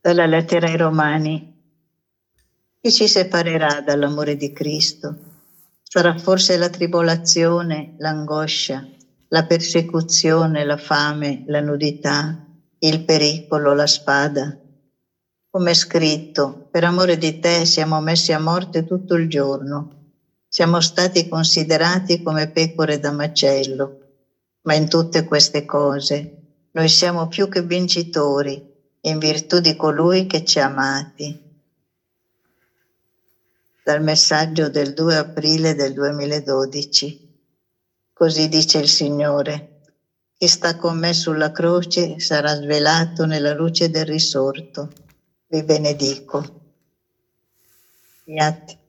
Dalla lettera ai Romani. Chi ci separerà dall'amore di Cristo? Sarà forse la tribolazione, l'angoscia, la persecuzione, la fame, la nudità, il pericolo, la spada? Come è scritto, per amore di te siamo messi a morte tutto il giorno. Siamo stati considerati come pecore da macello. Ma in tutte queste cose noi siamo più che vincitori in virtù di colui che ci ha amati. Dal messaggio del 2 aprile del 2012. Così dice il Signore: chi sta con me sulla croce sarà svelato nella luce del risorto. Vi benedico. Fiat.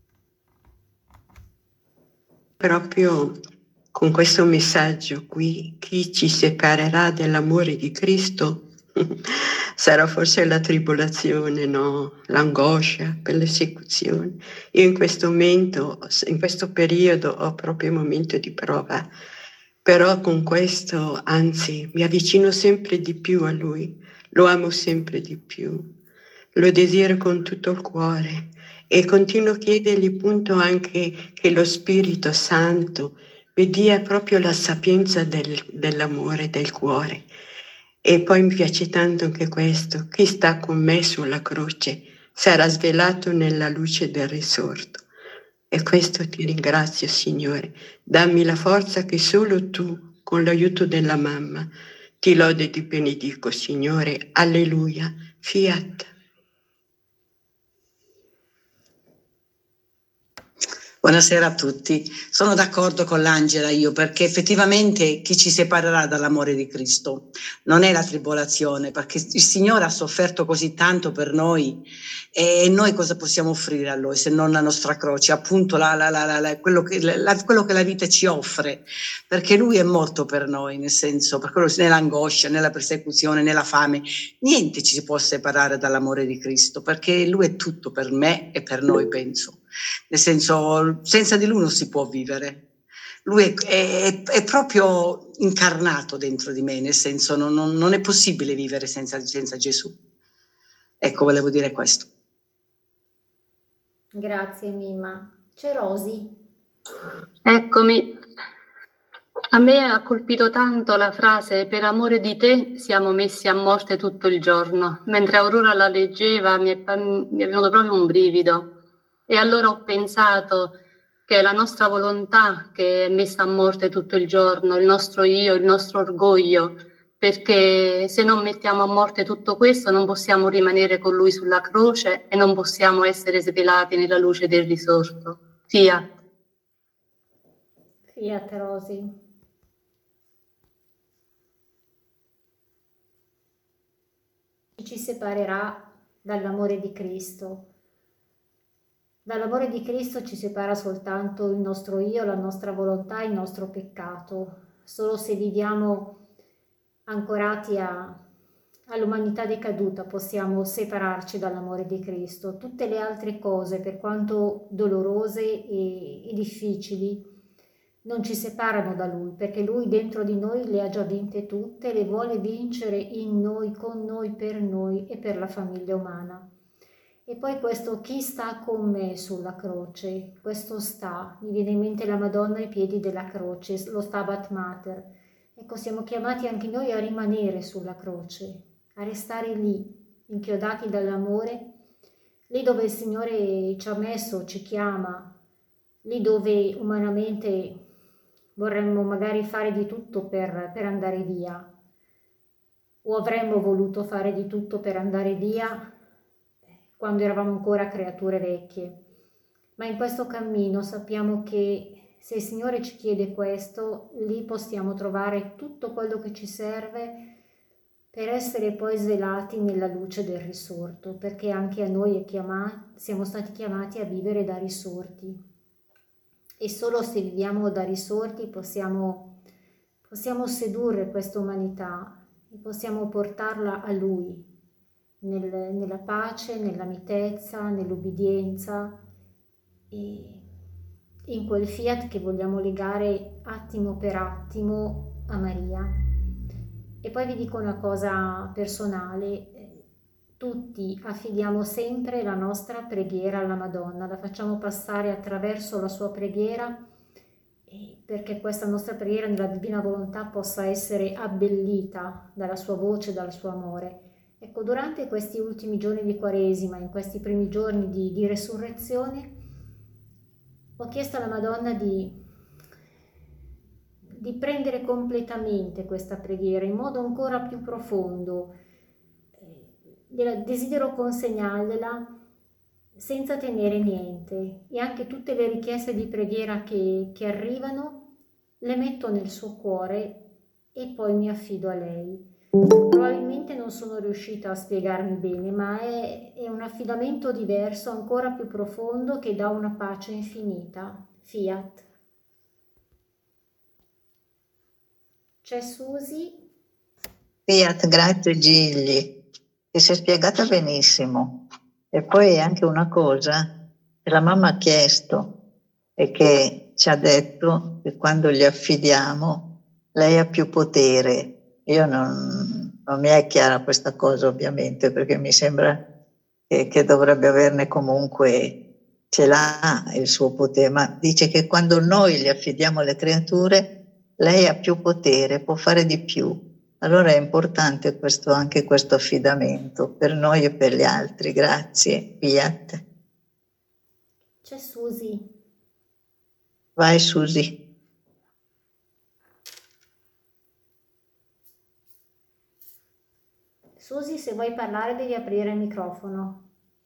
Proprio con questo messaggio qui, chi ci separerà dell'amore di Cristo? Sarà forse la tribolazione, no? L'angoscia, per l'esecuzione. Io in questo momento, in questo periodo, ho proprio un momento di prova, però con questo, anzi, mi avvicino sempre di più a Lui, lo amo sempre di più, lo desidero con tutto il cuore e continuo a chiedergli appunto anche che lo Spirito Santo mi dia proprio la sapienza dell'amore, del cuore. E poi mi piace tanto anche questo: chi sta con me sulla croce sarà svelato nella luce del risorto. E questo ti ringrazio, Signore. Dammi la forza che solo tu, con l'aiuto della mamma, ti lode e ti benedico, Signore. Alleluia. Fiat. Buonasera a tutti. Sono d'accordo con l'Angela io, perché effettivamente chi ci separerà dall'amore di Cristo non è la tribolazione, perché il Signore ha sofferto così tanto per noi e noi cosa possiamo offrire a Lui se non la nostra croce, appunto quello che la vita ci offre, perché Lui è morto per noi, nel senso, per quello, nell'angoscia, nella persecuzione, nella fame. Niente ci può separare dall'amore di Cristo, perché Lui è tutto per me e per noi, penso. Nel senso, senza di lui non si può vivere. Lui è proprio incarnato dentro di me, nel senso non è possibile vivere senza Gesù. Ecco, volevo dire questo. Grazie Mimma. C'è Rosy. Eccomi. A me ha colpito tanto la frase "per amore di te siamo messi a morte tutto il giorno". Mentre Aurora la leggeva mi è venuto proprio un brivido. E allora ho pensato che è la nostra volontà che è messa a morte tutto il giorno, il nostro io, il nostro orgoglio, perché se non mettiamo a morte tutto questo non possiamo rimanere con lui sulla croce e non possiamo essere svelati nella luce del risorto. Fiat. Fiat Rosy. Chi ci separerà dall'amore di Cristo? Dall'amore di Cristo ci separa soltanto il nostro io, la nostra volontà, il nostro peccato. Solo se viviamo ancorati all'umanità decaduta possiamo separarci dall'amore di Cristo. Tutte le altre cose, per quanto dolorose e difficili, non ci separano da Lui, perché Lui dentro di noi le ha già vinte tutte, le vuole vincere in noi, con noi, per noi e per la famiglia umana. E poi questo chi sta con me sulla croce, questo sta, mi viene in mente la Madonna ai piedi della croce, lo Stabat Mater. Ecco, siamo chiamati anche noi a rimanere sulla croce, a restare lì, inchiodati dall'amore, lì dove il Signore ci ha messo, ci chiama, lì dove umanamente vorremmo magari fare di tutto per andare via, o avremmo voluto fare di tutto per andare via quando eravamo ancora creature vecchie. Ma in questo cammino sappiamo che se il Signore ci chiede questo, lì possiamo trovare tutto quello che ci serve per essere poi svelati nella luce del risorto, perché anche a noi siamo stati chiamati a vivere da risorti. E solo se viviamo da risorti possiamo sedurre questa umanità e possiamo portarla a Lui, nella pace, nella mitezza, nell'ubbidienza e in quel fiat che vogliamo legare attimo per attimo a Maria. E poi vi dico una cosa personale: tutti affidiamo sempre la nostra preghiera alla Madonna, la facciamo passare attraverso la sua preghiera, perché questa nostra preghiera nella Divina Volontà possa essere abbellita dalla sua voce, dal suo amore. Ecco, durante questi ultimi giorni di Quaresima, in questi primi giorni di Resurrezione, ho chiesto alla Madonna di prendere completamente questa preghiera in modo ancora più profondo. Desidero consegnargliela senza tenere niente, e anche tutte le richieste di preghiera che arrivano le metto nel suo cuore e poi mi affido a lei. Probabilmente non sono riuscita a spiegarmi bene, ma è un affidamento diverso, ancora più profondo, che dà una pace infinita. Fiat. C'è Susi? Fiat, grazie Gigli, ti sei spiegata benissimo. E poi anche una cosa che la mamma ha chiesto e che ci ha detto che quando gli affidiamo lei ha più potere. Io non mi è chiara questa cosa, ovviamente, perché mi sembra che dovrebbe averne comunque, ce l'ha il suo potere, ma dice che quando noi gli affidiamo le creature lei ha più potere, può fare di più. Allora è importante anche questo affidamento per noi e per gli altri. Grazie, Fiat. C'è Susi. Vai Susi. Susi, se vuoi parlare devi aprire il microfono.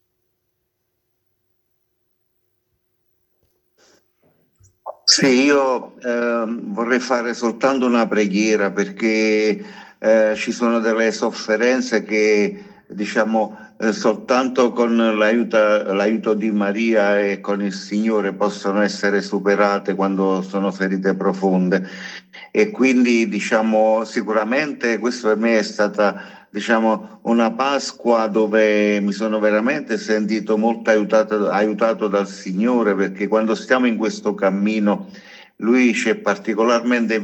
Sì, io vorrei fare soltanto una preghiera perché ci sono delle sofferenze che, diciamo, soltanto con l'aiuto di Maria e con il Signore possono essere superate quando sono ferite profonde. E quindi, diciamo, sicuramente questo per me è stata, diciamo, una Pasqua dove mi sono veramente sentito molto aiutato dal Signore, perché quando stiamo in questo cammino Lui ci è particolarmente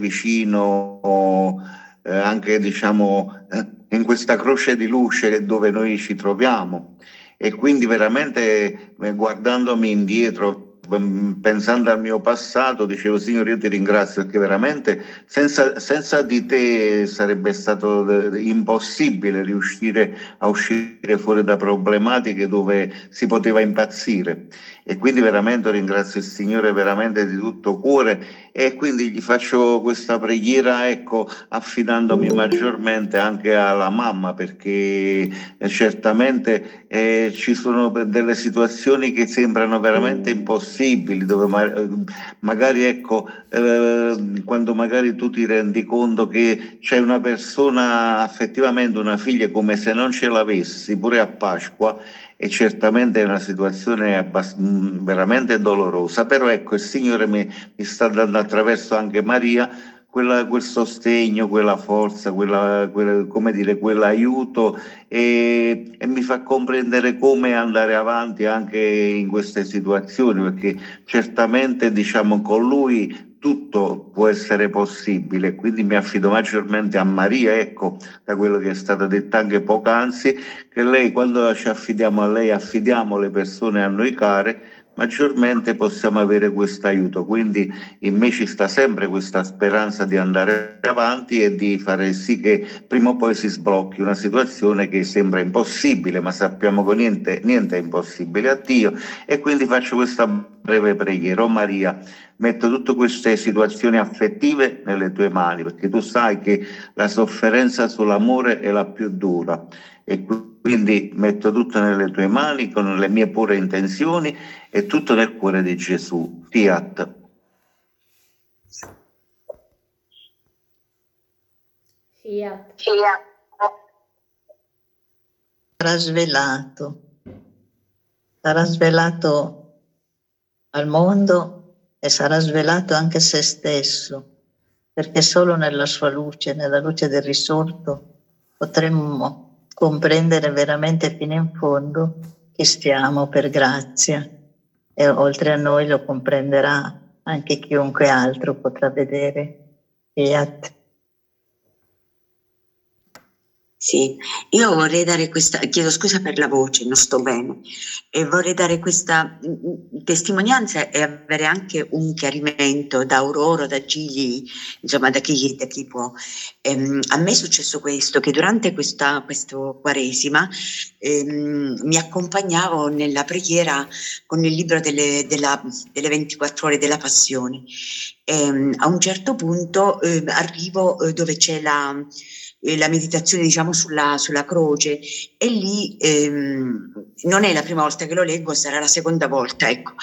vicino, anche, diciamo, in questa croce di luce dove noi ci troviamo. E quindi veramente, guardandomi indietro, pensando al mio passato, dicevo: Signore, io ti ringrazio, perché veramente senza di te sarebbe stato impossibile riuscire a uscire fuori da problematiche dove si poteva impazzire. E quindi veramente ringrazio il Signore veramente di tutto cuore, e quindi gli faccio questa preghiera, ecco, affidandomi maggiormente anche alla mamma, perché certamente ci sono delle situazioni che sembrano veramente impossibili, dove magari, ecco, quando magari tu ti rendi conto che c'è una persona, effettivamente una figlia, come se non ce l'avessi pure a Pasqua, e certamente è una situazione veramente dolorosa, però ecco, il Signore mi sta dando attraverso anche Maria quel sostegno, quella forza, come dire, quell'aiuto, e mi fa comprendere come andare avanti anche in queste situazioni, perché certamente, diciamo, con Lui tutto può essere possibile. Quindi mi affido maggiormente a Maria, ecco, da quello che è stato detto anche poc'anzi, che lei, quando ci affidiamo a lei, affidiamo le persone a noi care, maggiormente possiamo avere questo aiuto. Quindi in me ci sta sempre questa speranza di andare avanti e di fare sì che prima o poi si sblocchi una situazione che sembra impossibile, ma sappiamo che niente è impossibile a Dio. E quindi faccio questa breve preghiera. Oh Maria, metto tutte queste situazioni affettive nelle tue mani, perché tu sai che la sofferenza sull'amore è la più dura, e quindi metto tutto nelle tue mani con le mie pure intenzioni e tutto nel cuore di Gesù. Fiat. Fiat. Sarà svelato al mondo e sarà svelato anche a se stesso, perché solo nella sua luce, nella luce del risorto, potremmo comprendere veramente fino in fondo chi siamo per grazia, e oltre a noi lo comprenderà anche chiunque altro potrà vedere. Fiat. Sì, io vorrei dare questa, chiedo scusa per la voce, non sto bene, e vorrei dare questa testimonianza e avere anche un chiarimento da Aurora, da Gigli, insomma da chi può. A me è successo questo, che durante questo Quaresima mi accompagnavo nella preghiera con il libro delle 24 ore della Passione. A un certo punto arrivo dove c'è la meditazione, diciamo, sulla croce, e lì non è la prima volta che lo leggo, sarà la seconda volta, ecco.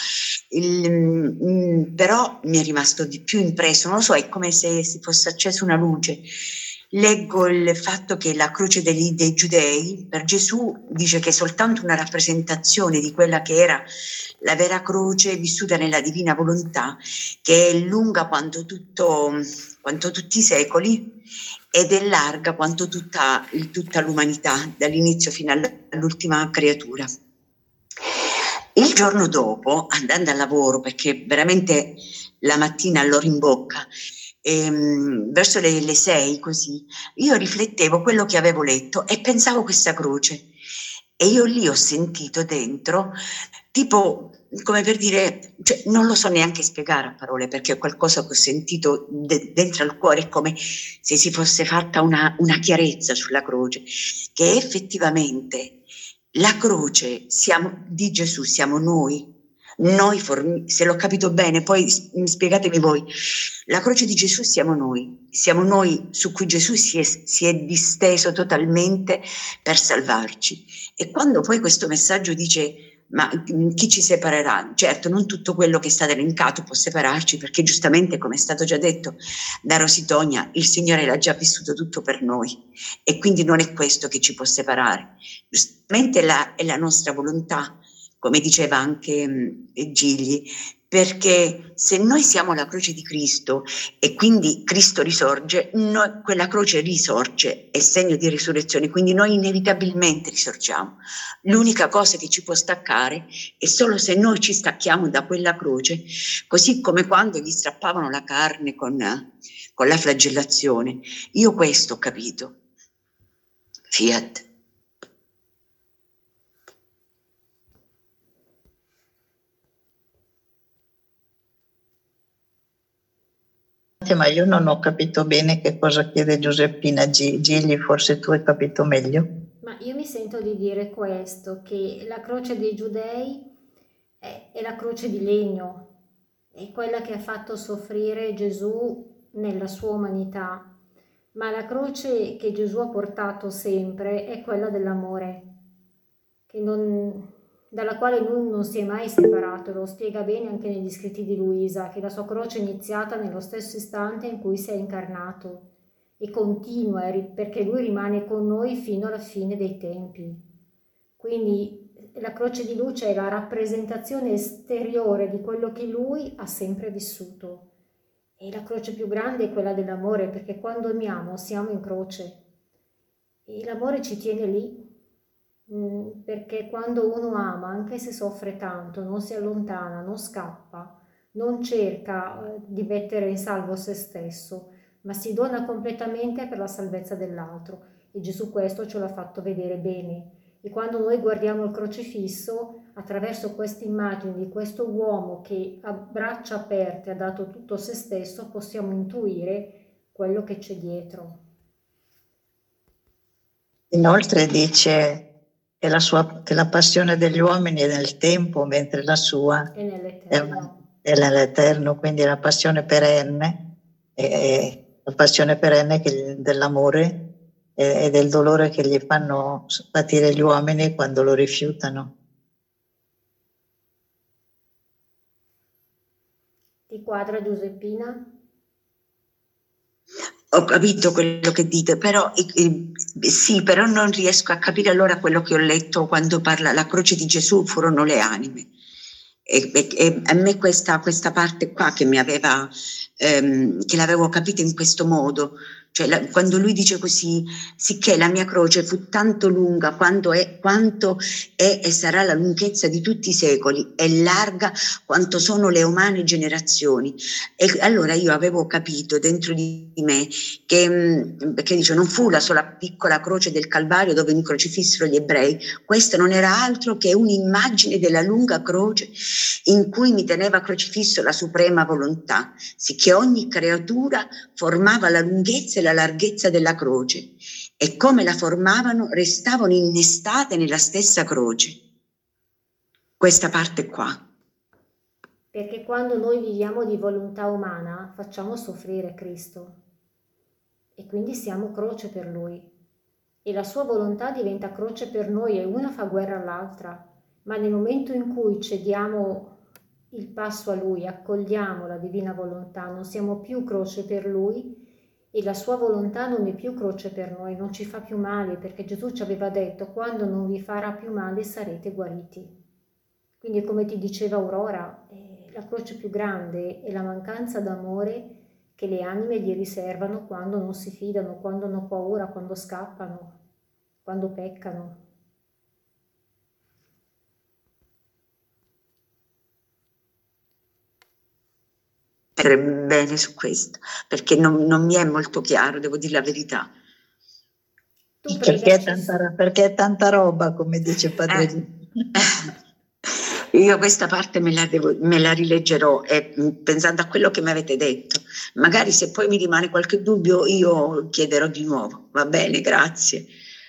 Però mi è rimasto di più impresso, non lo so, è come se si fosse accesa una luce. Leggo il fatto che la croce dei Giudei per Gesù dice che è soltanto una rappresentazione di quella che era la vera croce vissuta nella divina volontà, che è lunga quanto tutti i secoli ed è larga quanto tutta l'umanità, dall'inizio fino all'ultima creatura. Il giorno dopo, andando al lavoro, perché veramente la mattina all'ora in bocca, verso le 6 così, io riflettevo quello che avevo letto e pensavo questa croce, e io lì ho sentito dentro, tipo, come per dire, cioè, non lo so neanche spiegare a parole, perché è qualcosa che ho sentito dentro al cuore, è come se si fosse fatta una chiarezza sulla croce, che effettivamente la croce di Gesù siamo noi, se l'ho capito bene, poi spiegatemi voi. La croce di Gesù siamo noi su cui Gesù si è disteso totalmente per salvarci. E quando poi questo messaggio dice: ma chi ci separerà? Certo, non tutto quello che è stato elencato può separarci, perché giustamente, come è stato già detto da Rositonia, il Signore l'ha già vissuto tutto per noi, e quindi non è questo che ci può separare. Giustamente è la nostra volontà, come diceva anche Gigli, perché se noi siamo la croce di Cristo e quindi Cristo risorge, quella croce risorge, è segno di risurrezione, quindi noi inevitabilmente risorgiamo. L'unica cosa che ci può staccare è solo se noi ci stacchiamo da quella croce, così come quando gli strappavano la carne con la flagellazione. Io questo ho capito. Fiat. Ma io non ho capito bene che cosa chiede Giuseppina. Gigli, forse tu hai capito meglio. Ma io mi sento di dire questo, che la croce dei Giudei è la croce di legno, è quella che ha fatto soffrire Gesù nella sua umanità, ma la croce che Gesù ha portato sempre è quella dell'amore, dalla quale lui non si è mai separato. Lo spiega bene anche negli scritti di Luisa, che la sua croce è iniziata nello stesso istante in cui si è incarnato e continua, perché lui rimane con noi fino alla fine dei tempi. Quindi la croce di luce è la rappresentazione esteriore di quello che lui ha sempre vissuto, e la croce più grande è quella dell'amore, perché quando amiamo siamo in croce e l'amore ci tiene lì. Perché quando uno ama, anche se soffre tanto, non si allontana, non scappa, non cerca di mettere in salvo se stesso, ma si dona completamente per la salvezza dell'altro, e Gesù questo ce l'ha fatto vedere bene. E quando noi guardiamo il crocifisso, attraverso questa immagine di questo uomo che a braccia aperte ha dato tutto se stesso, possiamo intuire quello che c'è dietro. Inoltre dice che la passione degli uomini è nel tempo, mentre la sua è nell'eterno. È nell'eterno, quindi è la passione perenne, la passione perenne dell'amore e del dolore che gli fanno patire gli uomini quando lo rifiutano. Ti quadra, Giuseppina? Ho capito quello che dite, però sì, però non riesco a capire allora quello che ho letto quando parla la croce di Gesù furono le anime. E a me questa parte qua che mi aveva che l'avevo capita in questo modo, Cioè, quando lui dice così, sicché la mia croce fu tanto lunga quanto è e sarà la lunghezza di tutti i secoli, è larga quanto sono le umane generazioni. E allora io avevo capito dentro di me che, perché dice, non fu la sola piccola croce del Calvario dove mi crocifissero gli ebrei, questa non era altro che un'immagine della lunga croce in cui mi teneva crocifisso la suprema volontà, sicché ogni creatura formava la lunghezza e la larghezza della croce e come la formavano restavano innestate nella stessa croce. Questa parte qua. Perché quando noi viviamo di volontà umana facciamo soffrire Cristo e quindi siamo croce per Lui e la sua volontà diventa croce per noi e una fa guerra all'altra, ma nel momento in cui cediamo il passo a Lui, accogliamo la divina volontà, non siamo più croce per Lui e la sua volontà non è più croce per noi, non ci fa più male, perché Gesù ci aveva detto: quando non vi farà più male sarete guariti. Quindi, come ti diceva Aurora, la croce più grande è la mancanza d'amore che le anime gli riservano quando non si fidano, quando hanno paura, quando scappano, quando peccano. Bene su questo, perché non mi è molto chiaro, devo dire la verità. Perché è tanta roba, come dice Padre Gino. Io questa parte me la rileggerò pensando a quello che mi avete detto. Magari se poi mi rimane qualche dubbio io chiederò di nuovo. Va bene, grazie.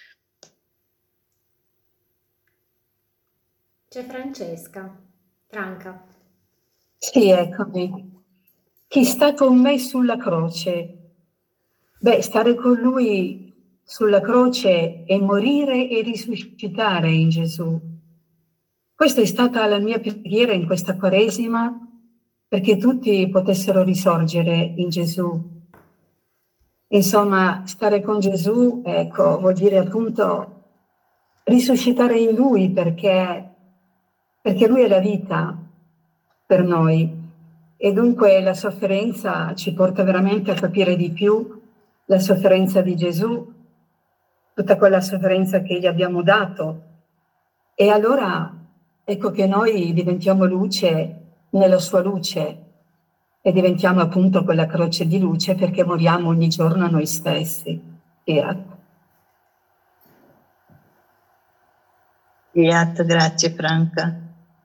C'è Franca. Sì, eccomi. Chi sta con me sulla croce? Beh, stare con lui sulla croce è morire e risuscitare in Gesù. Questa è stata la mia preghiera in questa Quaresima, perché tutti potessero risorgere in Gesù. Insomma, stare con Gesù, ecco, vuol dire appunto risuscitare in Lui, perché Lui è la vita per noi. E dunque la sofferenza ci porta veramente a capire di più la sofferenza di Gesù, tutta quella sofferenza che gli abbiamo dato. E allora ecco che noi diventiamo luce nella sua luce e diventiamo appunto quella croce di luce perché moriamo ogni giorno a noi stessi. Fiat, grazie Franca.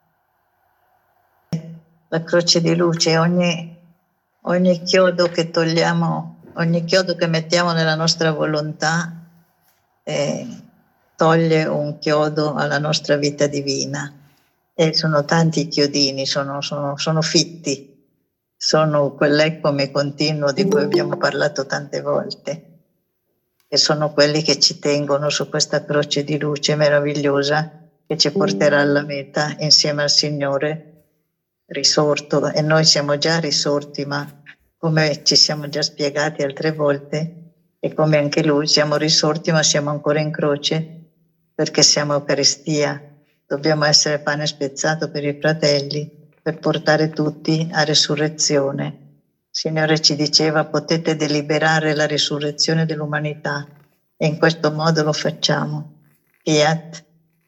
La croce di luce, ogni chiodo che togliamo, ogni chiodo che mettiamo nella nostra volontà toglie un chiodo alla nostra vita divina. E sono tanti i chiodini, sono fitti, sono quell'eccomi continuo di cui abbiamo parlato tante volte, e sono quelli che ci tengono su questa croce di luce meravigliosa che ci porterà alla meta insieme al Signore risorto. E noi siamo già risorti, ma come ci siamo già spiegati altre volte, e come anche Lui, siamo risorti ma siamo ancora in croce perché siamo Eucaristia. Dobbiamo essere pane spezzato per i fratelli, per portare tutti a resurrezione. Il Signore ci diceva: potete deliberare la risurrezione dell'umanità, e in questo modo lo facciamo. Fiat.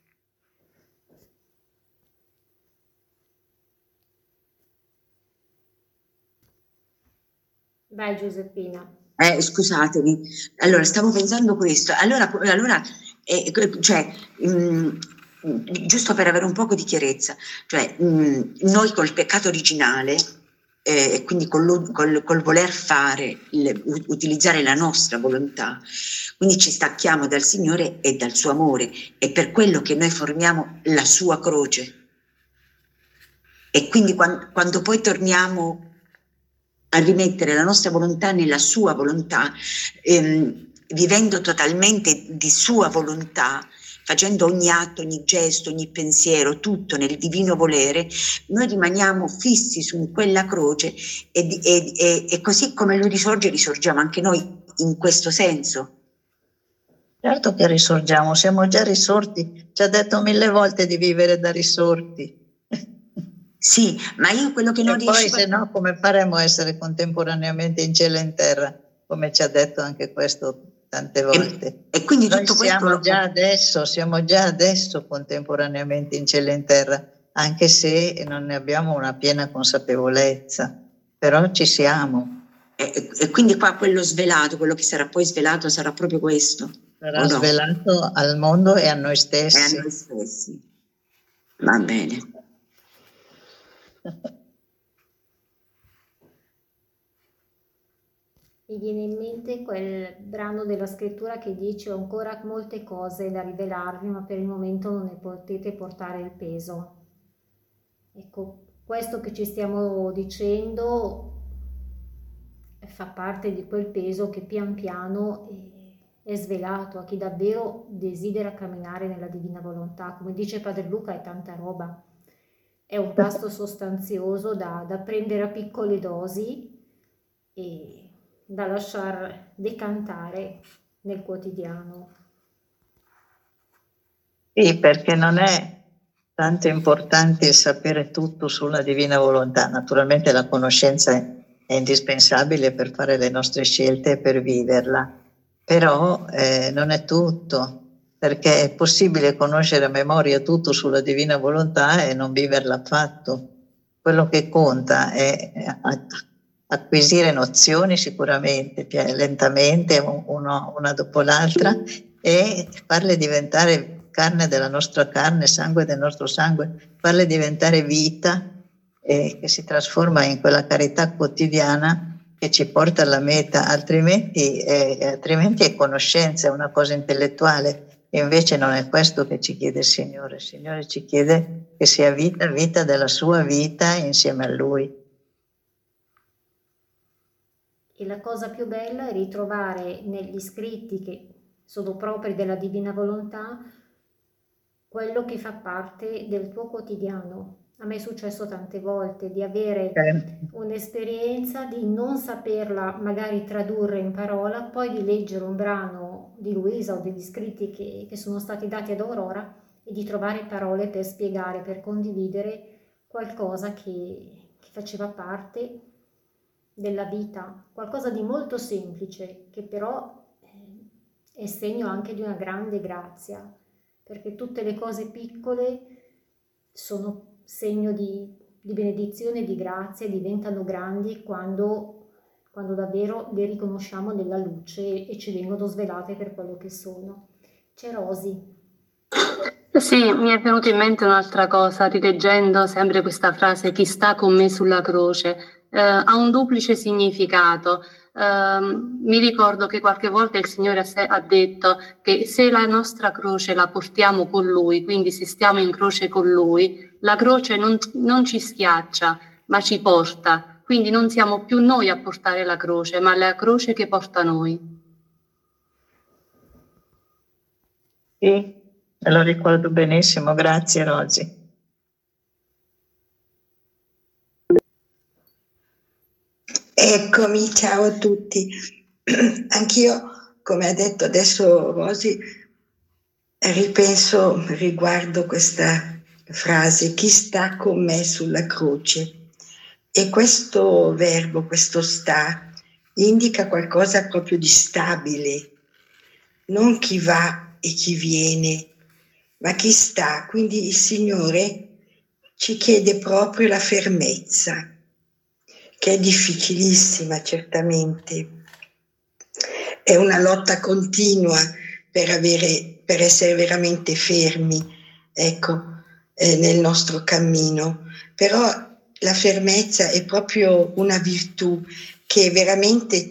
Vai Giuseppina. Scusatemi, allora stavo pensando questo. Allora giusto per avere un poco di chiarezza, cioè noi col peccato originale e quindi col voler fare, utilizzare la nostra volontà, quindi ci stacchiamo dal Signore e dal suo amore, è per quello che noi formiamo la sua croce. E quindi quando poi torniamo a rimettere la nostra volontà nella sua volontà, vivendo totalmente di sua volontà, facendo ogni atto, ogni gesto, ogni pensiero, tutto nel divino volere, noi rimaniamo fissi su quella croce e così come lui risorge, risorgiamo anche noi in questo senso. Certo che risorgiamo, siamo già risorti, ci ha detto 1000 volte di vivere da risorti. Sì, ma io quello che non riesco... E poi se no come faremo a essere contemporaneamente in cielo e in terra? come ci ha detto anche questo tante volte. E quindi noi tutto siamo questo già adesso contemporaneamente in cielo e in terra, anche se non ne abbiamo una piena consapevolezza, però ci siamo. E quindi qua quello svelato, quello che sarà poi svelato sarà proprio questo. Sarà svelato al mondo e a noi stessi. E a noi stessi. Va bene. Mi viene in mente quel brano della scrittura che dice: ho ancora molte cose da rivelarvi, ma per il momento non ne potete portare il peso. Ecco, questo che ci stiamo dicendo fa parte di quel peso che pian piano è svelato a chi davvero desidera camminare nella divina volontà. Come dice Padre Luca, è tanta roba, è un pasto sostanzioso da prendere a piccole dosi e da lasciar decantare nel quotidiano. Sì, perché non è tanto importante sapere tutto sulla divina volontà. Naturalmente la conoscenza è indispensabile per fare le nostre scelte e per viverla, però non è tutto, perché è possibile conoscere a memoria tutto sulla divina volontà e non viverla affatto. Quello che conta è acquisire nozioni sicuramente, lentamente, una dopo l'altra, e farle diventare carne della nostra carne, sangue del nostro sangue, farle diventare vita che si trasforma in quella carità quotidiana che ci porta alla meta, altrimenti è conoscenza, è una cosa intellettuale, e invece non è questo che ci chiede il Signore. Il Signore ci chiede che sia vita della sua vita insieme a Lui. E la cosa più bella è ritrovare negli scritti che sono propri della divina volontà quello che fa parte del tuo quotidiano. A me è successo tante volte di avere un'esperienza, di non saperla magari tradurre in parola, poi di leggere un brano di Luisa o degli scritti che sono stati dati ad Aurora e di trovare parole per spiegare, per condividere qualcosa che faceva parte della vita, qualcosa di molto semplice, che però è segno anche di una grande grazia, perché tutte le cose piccole sono segno di benedizione e di grazia e diventano grandi quando davvero le riconosciamo nella luce e ci vengono svelate per quello che sono. C'è Rosi. Sì, mi è venuta in mente un'altra cosa, rileggendo sempre questa frase, chi sta con me sulla croce, ha un duplice significato. Mi ricordo che qualche volta il Signore ha detto che se la nostra croce la portiamo con Lui, quindi se stiamo in croce con Lui, la croce non ci schiaccia, ma ci porta. Quindi non siamo più noi a portare la croce, ma la croce che porta noi. Sì, me lo ricordo benissimo, grazie Rosy. Eccomi, ciao a tutti. Anch'io, come ha detto adesso Rosy, ripenso riguardo questa frase, chi sta con me sulla croce. E questo verbo, questo sta, indica qualcosa proprio di stabile, non chi va e chi viene, ma chi sta. Quindi il Signore ci chiede proprio la fermezza, che è difficilissima certamente. È una lotta continua per essere veramente fermi, ecco, nel nostro cammino. Però la fermezza è proprio una virtù che veramente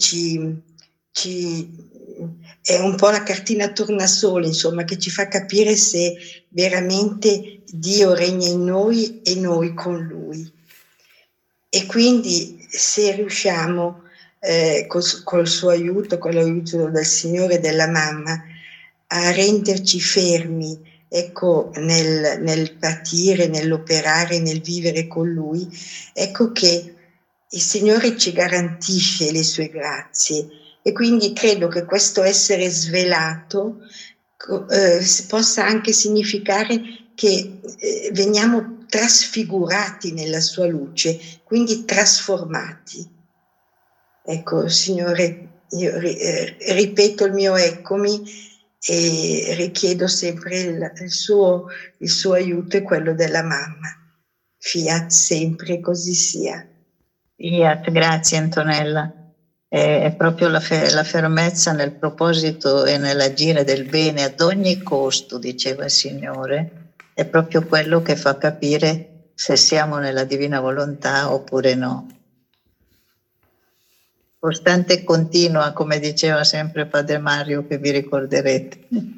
è un po' la cartina tornasole, insomma, che ci fa capire se veramente Dio regna in noi e noi con Lui. E quindi se riusciamo col suo aiuto, con l'aiuto del Signore e della mamma, a renderci fermi, ecco, nel patire, nell'operare, nel vivere con Lui, ecco che il Signore ci garantisce le sue grazie. E quindi credo che questo essere svelato possa anche significare che veniamo trasfigurati nella sua luce, quindi trasformati. Ecco, Signore, io ripeto il mio eccomi e richiedo sempre il suo aiuto e quello della mamma. Fiat sempre, così sia. Fiat, grazie Antonella. È proprio la fermezza nel proposito e nell'agire del bene ad ogni costo, diceva il Signore, è proprio quello che fa capire se siamo nella divina volontà oppure no. Costante e continua, come diceva sempre Padre Mario, che vi ricorderete.